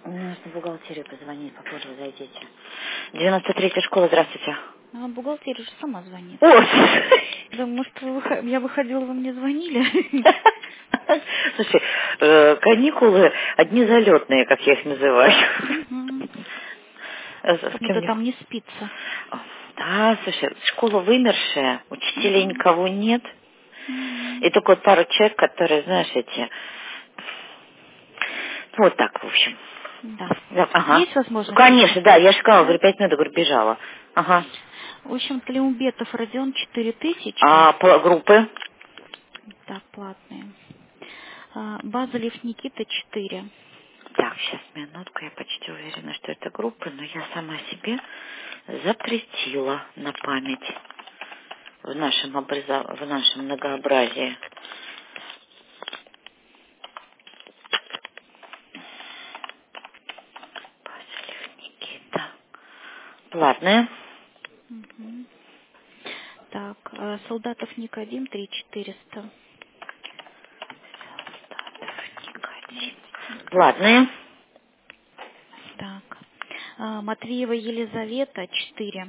Мне нужно в бухгалтерию позвонить, попозже вы зайдите. 93-я школа, здравствуйте. А бухгалтерия же сама звонит. О! Да, может, я выходила, вы мне звонили? Слушай, каникулы одни залетные, как я их называю. Мгм. С кем Кому-то не... там не спится. Да, слушай, школа вымершая, учителей Мгм. никого нет. Мгм. И только вот пару человек, которые, знаешь, эти... Вот так, в общем. Да. Да, ага. Есть возможность Конечно, сейчас? да, я же сказала, Да. говорю, 5 минут, говорю, бежала. Ага. В общем, Тлеумбетов Родион 4000. А по группы? Так, платные. Базалев Никита 4. Так, сейчас, минутку, я почти уверена, что это группы, но я сама себе запретила на память в нашем многообразии. Васильев Никита. Платные. Мгм. Так, Солдатов Ник 1 3400. Никотин. Платные. Так, Матвеева Елизавета 4.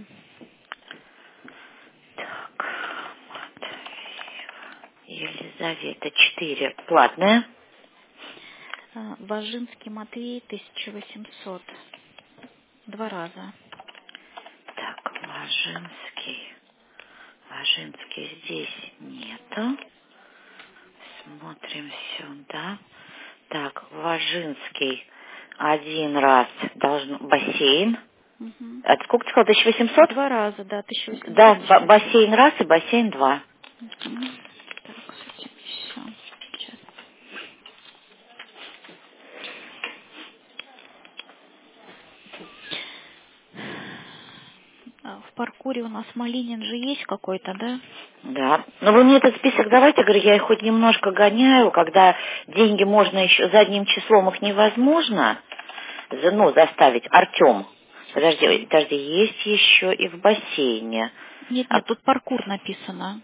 Так, Матвеева Елизавета 4. Платные. Бажинский Матвей 1800. Два раза. Так, Ложинский. Ложинский здесь нету. Смотрим сюда. Так, Важинский один раз должен... Бассейн. Мгм. А сколько ты сказал, 1800? Два раза, да, Да, 1800, бассейн 1800. раз и бассейн два. Мгм. Так, с этим все. Сейчас. В паркуре у нас Малинин же есть какой-то, да? Да. Но вы мне этот список давайте, говорю, я их хоть немножко гоняю, когда деньги можно еще задним числом их невозможно, ну, заставить. Артем. Подожди, Все. подожди, есть еще и в бассейне. Нет, А, нет, тут паркур написано.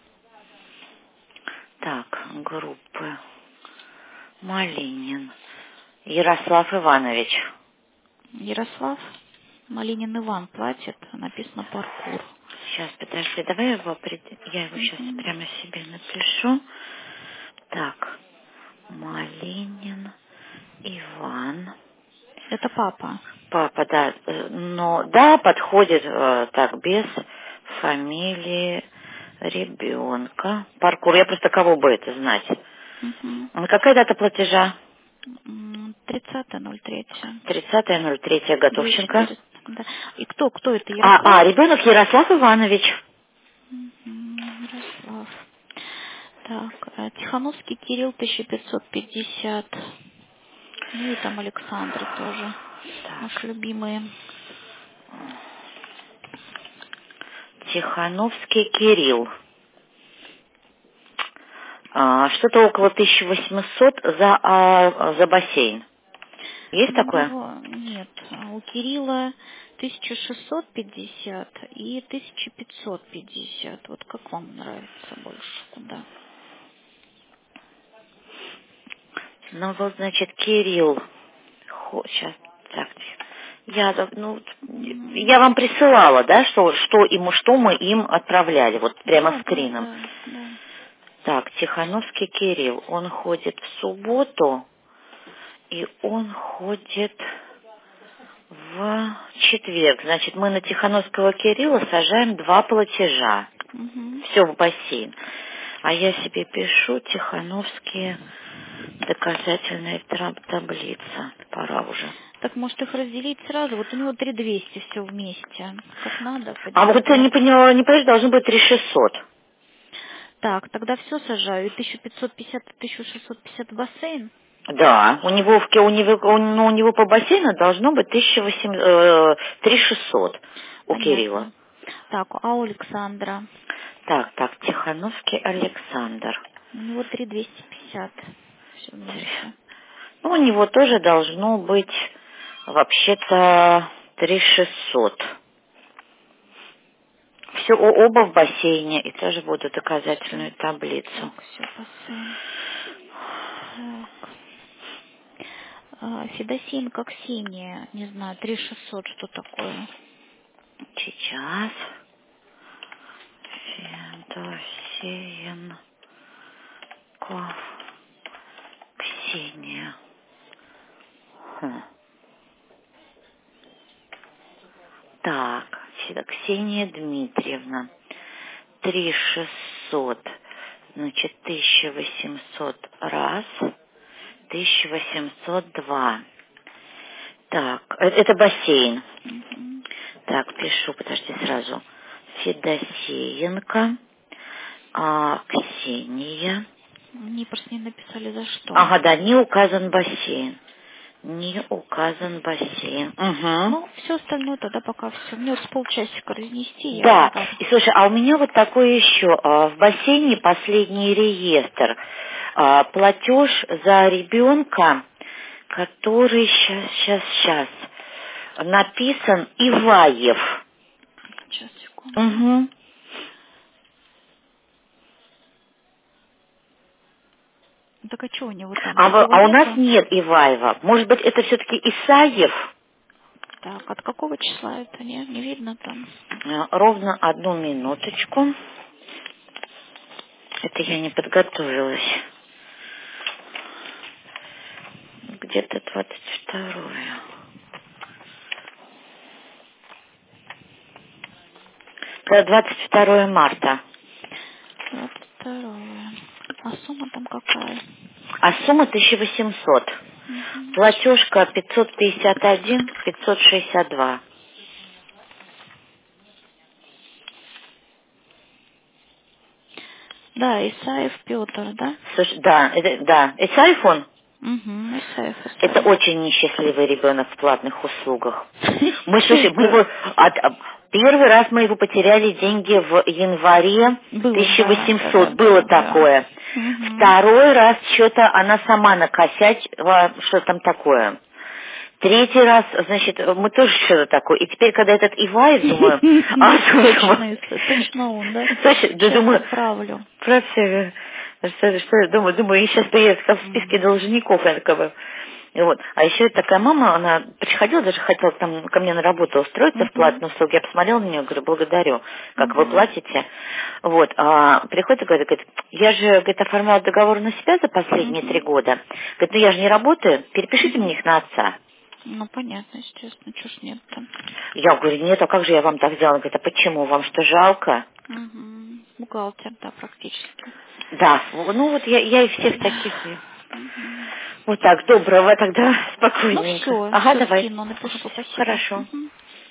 так, группы. Малинин. Ярослав Иванович. Ярослав Малинин Иван платит, написано паркур. Сейчас, подожди, давай я его сейчас Мгм. прямо себе напишу. Так, Малинин Иван. Это папа. Папа, да, но да, подходит так, без фамилии ребенка. Паркур, я просто кого бы это знать. Мгм. Какая дата платежа? 30.03. 30.03. Готовченко. 2400. Да. И кто это? Ярослав? Ребенок Ярослав Иванович. Мгм. Ярослав. Так, Тихановский Кирилл 1550. Ну и там Александры тоже. Так, Наши любимые. Тихановский Кирилл. Что-то около 1800 за бассейн. Есть Ну, у такое? него нет. У Кирилла 1650 и 1550. Вот как вам нравится больше? Куда? Ну вот, значит, Кирилл. Сейчас, так. М, Я вам присылала, да, что мы им отправляли, вот прямо Да, да, скрином. да, да. Так, Тихановский Кирилл, он ходит в субботу, и он ходит в четверг. Значит, мы на Тихановского Кирилла сажаем 2 платежа. Мгм. Все в бассейн. А я себе пишу Тихановские доказательные таблица. Пора уже. Так может их разделить сразу? Вот у него 3200 все вместе. Как надо А вот я поделить. не поняла, не понимаешь, должно быть 3600. Так, тогда все сажаю. И 1550 и 1650 в бассейн. Да, у него по бассейну должно быть 3600 у Кирилла. Понятно. Так, а у Александра? Так, Тихановский Александр. У него 3250 все вместе. Ну, у него тоже должно быть вообще-то 3600. Все, оба в бассейне, и тоже буду доказательную таблицу. Так, все, бассейн. Так. Федосеенко Ксения, не знаю, 3600, что такое? Сейчас. Федосеенко Ксения. Так, Ксения Дмитриевна. 3600. Значит, 1800 раз. 1802. Так, это бассейн. Мгм. Так, пишу, подожди сразу. Федосеенко, Ксения. Мне просто не написали за что. Ага, да, не указан бассейн. Не указан бассейн. Угу. Ну, все остальное тогда пока все. Мне вот с полчасика разнести, я вам Да, дам. и слушай, а у меня вот такое еще. В бассейне последний реестр. Платеж за ребенка, который сейчас написан Иваев. Сейчас, секунду. Угу. Ну, так а что у него там? Никого А у нас нету? нет Иваева. Может быть, это все-таки Исаев? Так, от какого числа это? Не видно там. Ровно одну минуточку. Это я не подготовилась. Где-то 22-е. Это 22 марта. 22. А сумма там какая? А сумма 1800. Мгм. Платежка 551, 562. Да, Исаев Петр, да? Слушай, да, да. Исаев он? Угу, Это Исаев. очень несчастливый ребенок в платных услугах. Чё Мы это? его первый раз мы его потеряли деньги в январе Было, да, 1800, было да. такое. Угу. Второй раз что-то она сама накосячила, что там такое. Третий раз, значит, мы тоже что-то такое. И теперь, когда этот Иваев, думаю, Точно он, да? точно, да, Сейчас думаю, отправлю. просто, что я думаю, и сейчас появится в списке должников, я такая, и вот. А еще такая мама, она приходила, даже хотела там ко мне на работу устроиться в Угу. платную услугу. Я посмотрела на нее, говорю, благодарю, как вы Угу. платите. Вот. Приходит и говорит, я же, говорит, оформляла договор на себя за последние 3 Угу. года. Говорит, ну я же не работаю, перепишите Угу. мне их на отца. Ну, понятно, естественно, чё ж нет-то. Я говорю, нет, а как же я вам так сделала? Говорит, а почему? Вам что, жалко? Угу. Бухгалтер, да, практически. Да, ну вот я и всех таких. Угу. Вот так, доброго тогда, Ну, спокойненько. все, Ага, все давай. скину, напишу, спасибо. Хорошо. Угу.